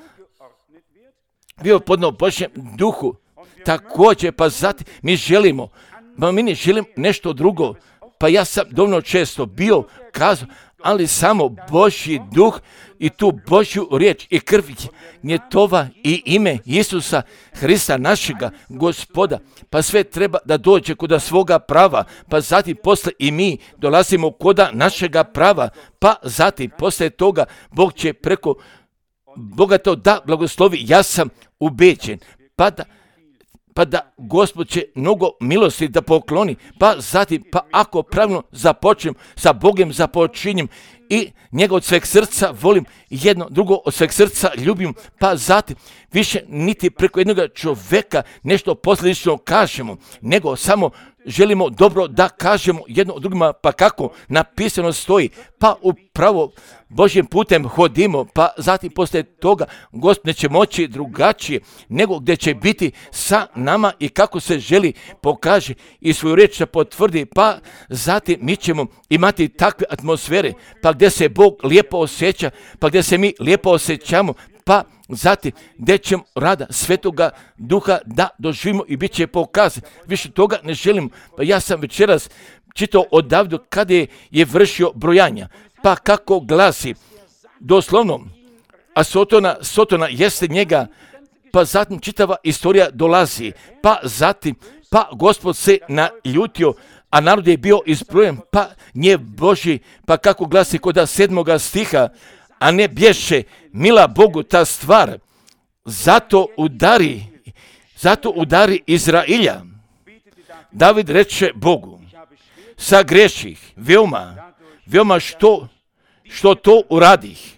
bio podno Božjem duhu, također, pa zatim mi želimo, pa mi ne želim nešto drugo, pa ja sam dovoljno često bio kazao, ali samo Božji duh i tu Božju riječ i krv njetova i ime Isusa Hrista našega Gospoda, pa sve treba da dođe kuda svoga prava, pa zatim posle i mi dolazimo kuda našega prava, pa zatim posle toga Bog će preko Boga to da blagoslovi, ja sam ubeđen, pa da, pa da Gospod će mnogo milosti da pokloni, pa zatim, pa ako pravilno započnem sa Bogem započinjem i njega od sveg srca volim, jedno drugo od sveg srca ljubim, pa zatim više niti preko jednog čoveka nešto posljedično kažemo, nego samo želimo dobro da kažemo jedno drugima, pa kako napisano stoji, pa upravo Božjim putem hodimo, pa zatim poslije toga Gospod neće moći drugačije, nego gdje će biti sa nama i kako se želi pokaže i svoju riječ da potvrdi, pa zatim mi ćemo imati takve atmosfere, pa gdje se Bog lijepo osjeća, pa gdje se mi lijepo osjećamo, pa zatim gdje ćemo rada Svetoga Duha da doživimo i bit će pokazan. Više toga ne želim, pa ja sam večeras čitao od Davida kada je, je vršio brojanja, pa kako glasi, doslovno, a Sotona, Sotona jeste njega, pa zatim čitava istorija dolazi, pa zatim, pa Gospod se naljutio, a narod je bio izbrojen, pa nje Božji, pa kako glasi kod sedmoga stiha, a ne bješe mila Bogu ta stvar, zato udari, zato udari Izrailja. David reče Bogu, sagreših, veoma, veoma što, što to uradih,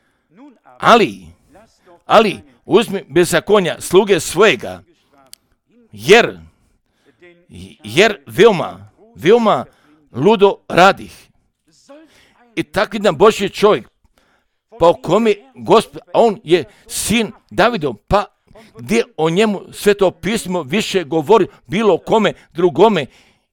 ali, ali uzmi bezakonja sluge svojega, jer, jer veoma, veoma ludo radih. I tako jedan Božji čovjek, pa o kome Gospod, on je sin Davidov, pa gdje o njemu Sveto pismo više govori bilo kome drugome,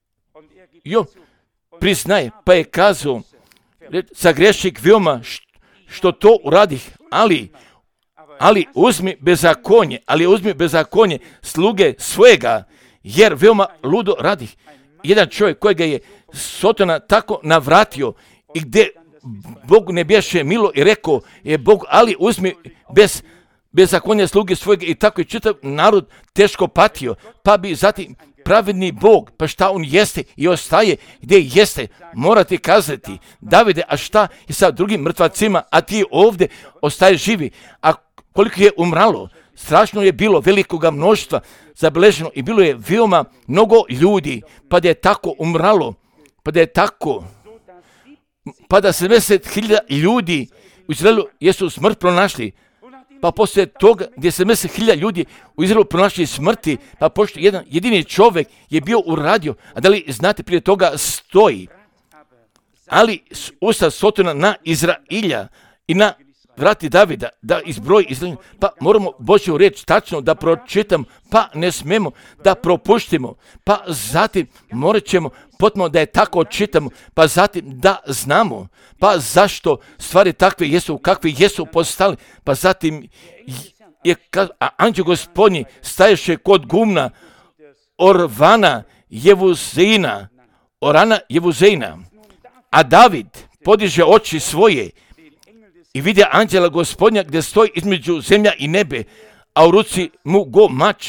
jo priznaje, pa je kazao, sagrešik veoma što to uradih, ali, ali uzmi bezakonje, ali uzmi bezakonje sluge svojega, jer veoma ludo radih. Jedan čovjek kojega je Sotona tako navratio i gdje Bog ne bješe milo i rekao je Bog, ali uzmi bez bezakonja sluge svojega, i tako je čitav narod teško patio, pa bi zatim pravedni Bog, pa šta on jeste i ostaje gdje jeste, morate kazati, Davide, a šta je sa drugim mrtvacima, a ti ovdje ostaje živi, a koliko je umralo, strašno je bilo velikoga mnoštva zabeleženo i bilo je veoma mnogo ljudi, pa da je tako umralo, pa da je tako, pa da sedamdeset hiljada ljudi u Izraelu jesu smrt pronašli, pa poslije toga gdje se deset hiljada ljudi u Izraelu pronašli smrti, pa pošto jedan jedini čovjek je bio uradio, a da li znate prije toga stoji, ali usta Sotona na Izrailja i na vrati Davida, da izbroji Izraelja, pa moramo Božju riječ tačno da pročitam, pa ne smemo da propuštimo, pa zatim morat ćemo potpuno da je tako čitamo, pa zatim da znamo, pa zašto stvari takve jesu, kakve jesu postali, pa zatim je, a anđeo Gospodnji staješe kod gumna Orvana Jevuzejna, Orana Jevuzejna, a David podiže oči svoje i vidi anđela Gospodnja gdje stoji između zemlja i nebe, a u ruci mu go mač,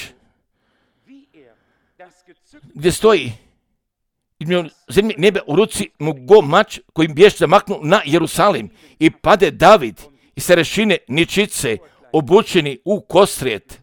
gdje stoji između zemlje i nebe, u ruci mu go mač kojim biješ zamaknu na Jerusalim, i pade David i starešine ničice obučeni u kostrijet.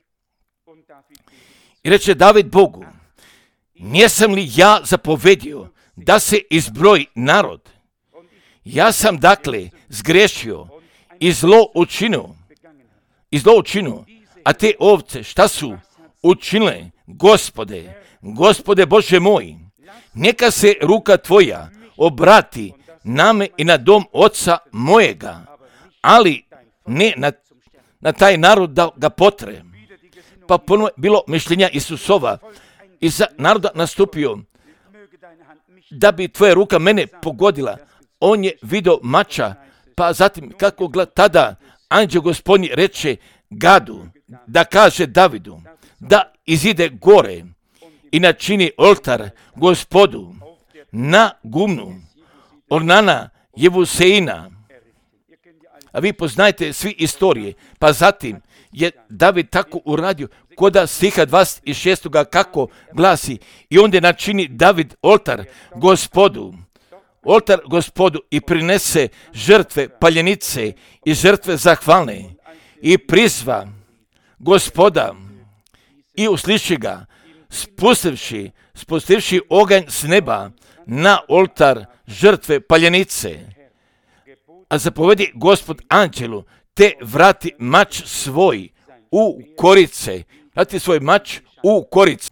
I reče David Bogu, nisam li ja zapovedio da se izbroji narod? Ja sam dakle zgrešio i zlo učinio, i zlo učinio, a te ovce šta su učinile? Gospode, Gospode Bože moj, neka se ruka tvoja obrati na me i na dom oca mojega, ali ne na, na taj narod da ga potre. Pa ponovno bilo mišljenja Isusova i za naroda nastupio da bi tvoja ruka mene pogodila. On je vidio mača, pa zatim kako gleda tada anđeo Gospodnji reče Gadu da kaže Davidu da izide gore i načini oltar Gospodu na gumnu Ornana Jevuzejna. A vi poznajete svi istorije, pa zatim je David tako uradio koda stiha dvadeset šest kako glasi, i onda načini David oltar Gospodu, oltar Gospodu i prinese žrtve paljenice i žrtve zahvalne i prizva Gospoda i usliši ga, spustivši, spustivši oganj s neba na oltar žrtve paljenice. A zapovedi Gospod anđelu, te vrati mač svoj u korice, vrati svoj mač u korice.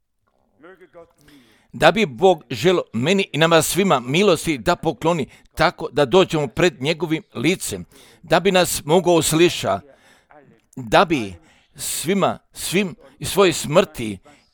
Da bi Bog želo meni i nama svima milosti da pokloni, tako da dođemo pred njegovim licem, da bi nas mogao usliša, da bi svima, svim i svoje smrti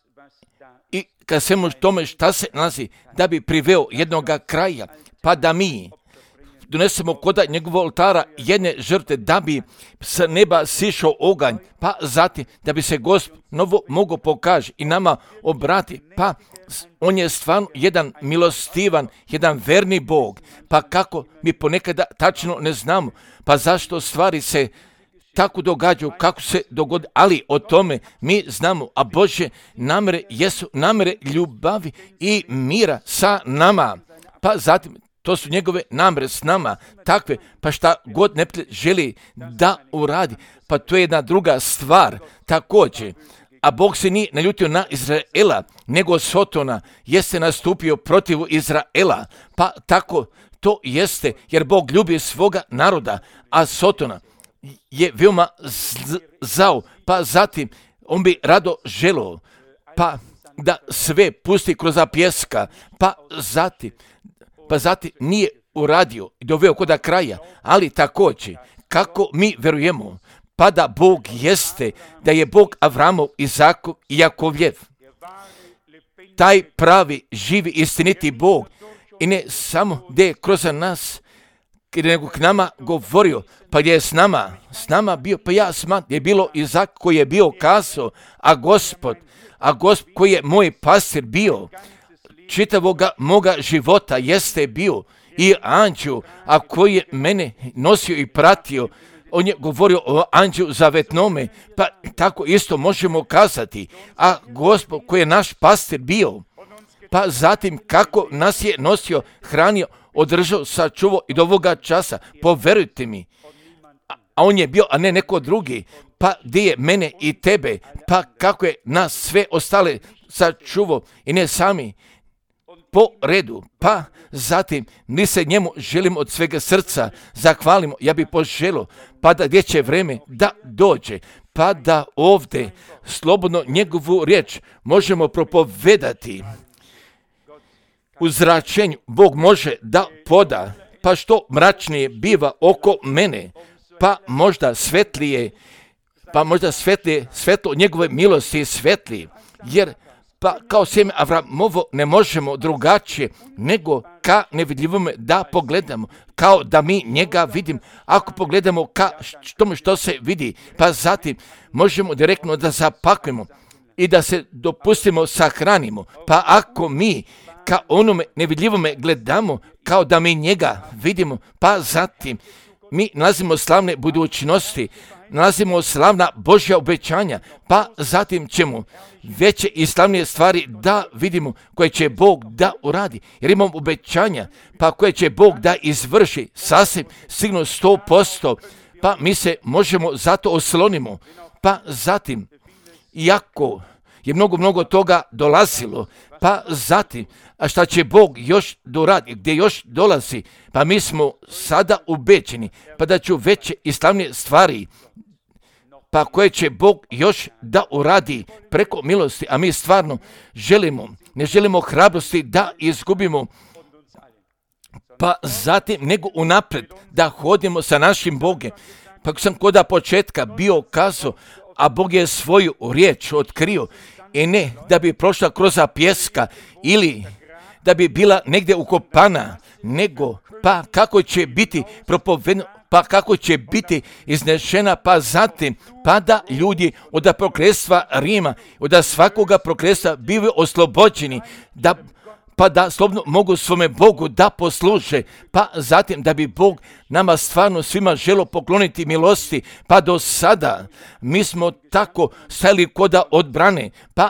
i kad svemu tome šta se nalazi, da bi priveo jednoga kraja, pa da mi donesemo koda njegovog oltara jedne žrtve, da bi s neba sišao oganj, pa zatim da bi se Gospod novo mogo pokaže i nama obrati, pa on je stvarno jedan milostivan, jedan verni Bog, pa kako mi ponekada tačno ne znamo, pa zašto stvari se tako događaju, kako se dogodi, ali o tome mi znamo, a Božje namere jesu namere ljubavi i mira sa nama, pa zatim to su njegove namere s nama, takve, pa šta god neprijatelj želi da uradi, pa to je jedna druga stvar također. A Bog se nije naljutio na Izraela, nego Sotona jeste nastupio protiv Izraela, pa tako to jeste, jer Bog ljubi svoga naroda, a Sotona je veoma zao, pa zatim on bi rado želio, pa da sve pusti kroz pjeska, pa zatim, pa zatim nije uradio i doveo kod kraja, ali također, kako mi verujemo, pa da Bog jeste, da je Bog Avramov, Izakov i Jakovljev, taj pravi, živi, istiniti Bog, i ne samo da je kroz nas, nego k nama govorio, pa je s nama, s nama bio, pa ja smatram, je bilo Izak koji je bio kazao, a Gospod, a Gospod koji je moj pastir bio, čitavoga moga života jeste bio i anđeo, a koji je mene nosio i pratio, on je govorio o anđelu zavetnome, pa tako isto možemo kazati, a Gospod koji je naš pastir bio, pa zatim kako nas je nosio, hranio, održao, sačuvao i do ovoga časa, poverujte mi, a on je bio, a ne neko drugi, pa gdje je mene i tebe, pa kako je nas sve ostale sačuvao i ne sami, po redu. Pa zatim mi se njemu želimo od svega srca zahvalimo. Ja bih poželio pa da gdje će vreme da dođe, pa da ovdje slobodno njegovu riječ možemo propovedati. U zračenju Bog može da poda, pa što mračnije biva oko mene, pa možda svetlije, pa možda svetlije, svetlo njegove milosti svetlije, jer pa kao sjeme Avramovo ne možemo drugačije nego ka nevidljivome da pogledamo, kao da mi njega vidim. Ako pogledamo ka tome što se vidi, pa zatim možemo direktno da zapakujemo i da se dopustimo, sahranimo. Pa ako mi ka onome nevidljivome gledamo, kao da mi njega vidimo, pa zatim mi nalazimo slavne budućnosti, nalazimo slavna Božja obećanja, pa zatim ćemo veće i slavnije stvari da vidimo koje će Bog da uradi. Jer imamo obećanja, pa koje će Bog da izvrši sasvim sigurno sto posto, pa mi se možemo zato oslonimo. Pa zatim, iako je mnogo, mnogo toga dolazilo, pa zatim, a šta će Bog još doradi, gdje još dolazi, pa mi smo sada ubeđeni, pa da ću veće i slavnije stvari, pa koje će Bog još da uradi preko milosti, a mi stvarno želimo, ne želimo hrabrosti da izgubimo, pa zatim nego unapred da hodimo sa našim Bogom. Pa sam koda početka bio kazao, a Bog je svoju riječ otkrio, i ne da bi prošla kroz pjeska ili da bi bila negdje ukopana, nego pa kako će biti propovedeno, pa kako će biti iznešena, pa zatim pa da ljudi od prokletstva Rima, od svakoga prokletstva bivaju oslobođeni, da pa da slobodno mogu svome Bogu da posluže, pa zatim da bi Bog nama stvarno svima želio pokloniti milosti, pa do sada mi smo tako stajali koda odbrane, pa,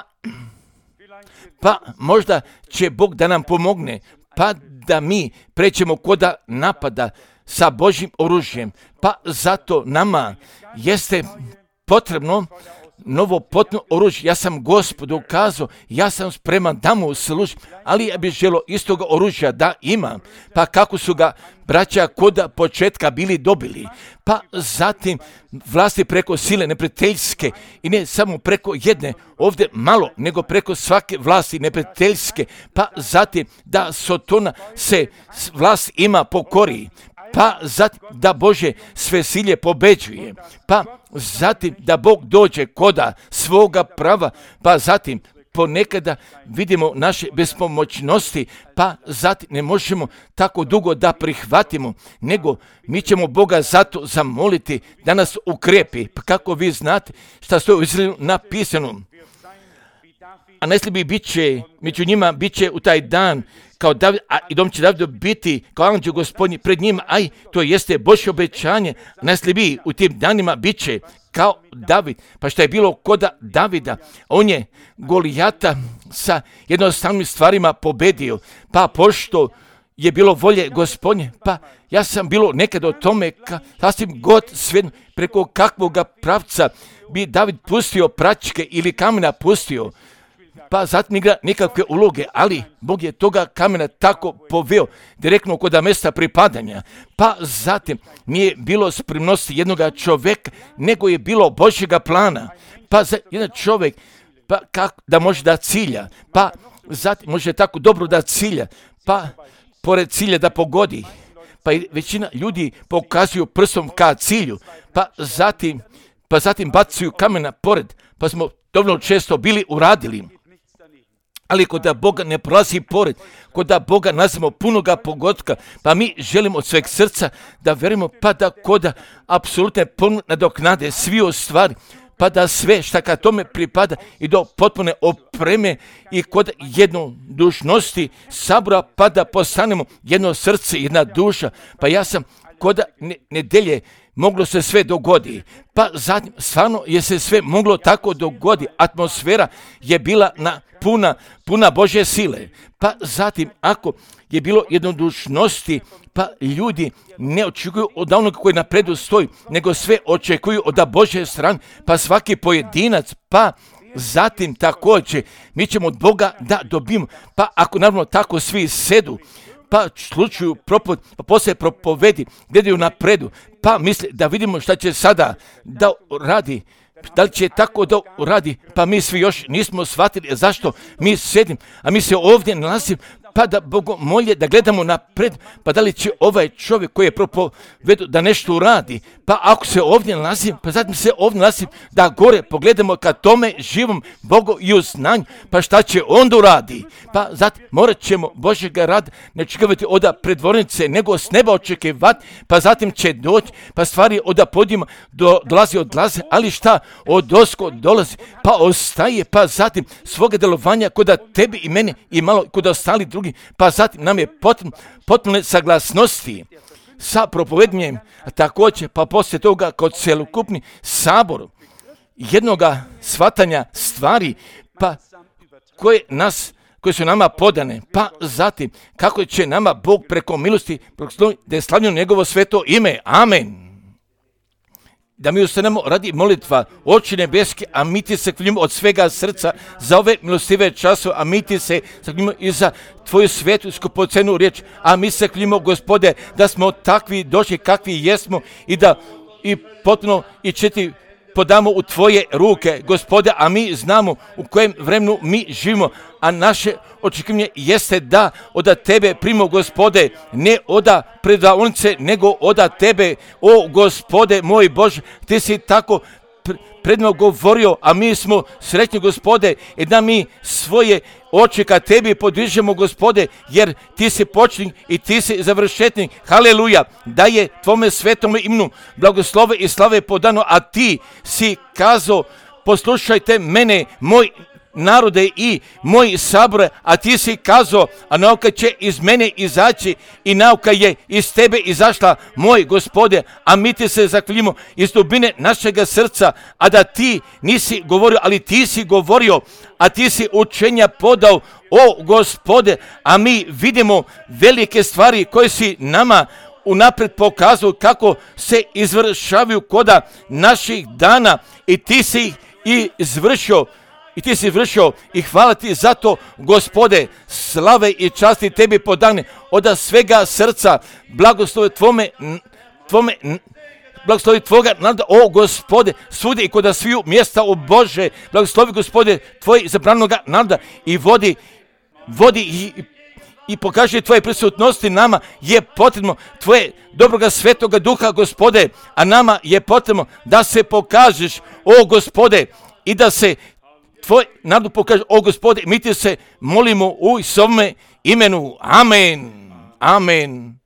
pa možda će Bog da nam pomogne, pa da mi prećemo koda napada sa Božjim oružjem, pa zato nama jeste potrebno novo potpuno oružje. Ja sam Gospodu kazao, ja sam spreman da mu služim, ali ja bih želio istoga oružja da imam. Pa kako su ga braća koda početka bili dobili, pa zatim vlasti preko sile neprijateljske i ne samo preko jedne, ovdje malo, nego preko svake vlasti neprijateljske, pa zatim da Sotona se vlast ima pokori, pa zatim da Bože sve silje pobeđuje, pa zatim da Bog dođe koda svoga prava, pa zatim ponekada vidimo naše bespomoćnosti, pa zatim ne možemo tako dugo da prihvatimo, nego mi ćemo Boga zato zamoliti da nas ukrepi. Pa kako vi znate šta stoji u Izraelu napisano, a najslabiji bit će, među njima bit će u taj dan kao David, a i dom će Davidu biti kao anđeo Gospodnji pred njima, aj to jeste Božje obećanje, najslabiji u tim danima bit će kao David. Pa šta je bilo koda Davida, on je Golijata sa jednostavnim stvarima pobedio, pa pošto je bilo volje Gospodnje, pa ja sam bilo nekad o tome, ka, sasvim god svejedno, preko kakvoga pravca bi David pustio pračke ili kamena pustio, pa zatim igra nikakve uloge, ali Bog je toga kamena tako poveo direktno kod mjesta pripadanja, pa zatim nije bilo spremnosti jednoga čovjeka, nego je bilo Božjega plana, pa za jedan čovjek pa kako da može da cilja, pa zatim može tako dobro da cilja, pa pored cilja da pogodi, pa i većina ljudi pokazuju prstom ka cilju, pa zatim, pa zatim bacaju kamena pored, pa smo dovoljno često bili uradili. Ali kod da Boga ne prolazi pored, kod da Boga nazivamo punoga pogotka, pa mi želimo od sveg srca da verimo, pa da kod da apsolutne ponovno nadoknade svi ostvari, pa da sve šta ka tome pripada i do potpune opreme i kod jednodušnosti sabora, pa da postanemo jedno srce, jedna duša. Pa ja sam kod nedelje moglo se sve dogodi, pa zatim stvarno je se sve moglo tako dogodi, atmosfera je bila na puna, puna Božje sile, pa zatim ako je bilo jednodušnosti, pa ljudi ne očekuju od onoga koji napredu stoji, nego sve očekuju od Božje strane, pa svaki pojedinac, pa zatim također mi ćemo od Boga da dobijemo, pa ako naravno tako svi sedu, pa slučaju propoved, pa poslije propovedi, gledaju napredu, pa misle da vidimo šta će sada da radi, da li će tako da radi, pa mi svi još nismo shvatili zašto mi sedim, a mi se ovdje nalazimo, pa da Bogu molje da gledamo napred, pa da li će ovaj čovjek koji je propovedu da nešto uradi, pa ako se ovdje nalazim, pa zatim se ovdje nalazim da gore pogledamo ka tome živom Bogu i u znanju, pa šta će onda uradi, pa zatim morat ćemo Božjega rada ne očekivati od predvornice, nego s neba očekivati, pa zatim će doći, pa stvari od podijuma do, dolazi odlaze, ali šta od osko dolazi, pa ostaje, pa zatim svoga delovanja kod tebi i mene i malo kod ostali drugi, pa zatim nam je potrebno potpuno saglasnosti sa propovednjem, također pa poslije toga kod celokupni sabor jednoga shvatanja stvari, pa koje nas koje su nama podane, pa zatim kako će nama Bog preko milosti da je slavljeno njegovo sveto ime. Amen. Da mi ustanemo radi molitva, Oče nebeski, a mi ti se hvalimo od svega srca za ove milostive časove, a mi ti se hvalimo i za tvoju svetu skupocenu riječ, a mi se hvalimo, Gospode, da smo takvi došli kakvi jesmo i da i potpuno i četi podamo u tvoje ruke, Gospode, a mi znamo u kojem vremenu mi živimo, a naše očekivanje jeste da od tebe primo, Gospode, ne od predavaonice, nego od tebe, o Gospode moj Bože, ti si tako predno govorio, a mi smo sretni, Gospode, i da mi svoje oči ka tebi podižemo, Gospode, jer ti si početnik i ti si završetnik. Haleluja, da je tvome svetome imenu blagoslove i slave podano, a ti si kazao, poslušajte mene, moj narode i moji sabore, a ti si kazao, a nauka će iz mene izaći i nauka je iz tebe izašla, moj Gospode, a mi ti se zahvaljujemo iz dubine našega srca, a da ti nisi govorio, ali ti si govorio, a ti si učenja podao, o Gospode, a mi vidimo velike stvari koje si nama unapred pokazuju kako se izvršavaju koda naših dana i ti si ih i izvršio. I ti si vršio i hvala ti za to, Gospode, slave i časti tebi podane od svega srca, blagoslove tvome, tvome, blagoslovi tvoga naroda, o Gospode, svudi i kod sviju mjesta, o Bože, blagoslovi, Gospode, tvoj izabranoga naroda i vodi, vodi i, i pokaži tvoje prisutnosti, nama je potrebno tvoje dobroga svetoga duha, Gospode, a nama je potrebno da se pokažeš, o Gospode, i da se tvoj narod pokaže, o Gospode, mi ti se molimo u svome imenu. Amen. Amen.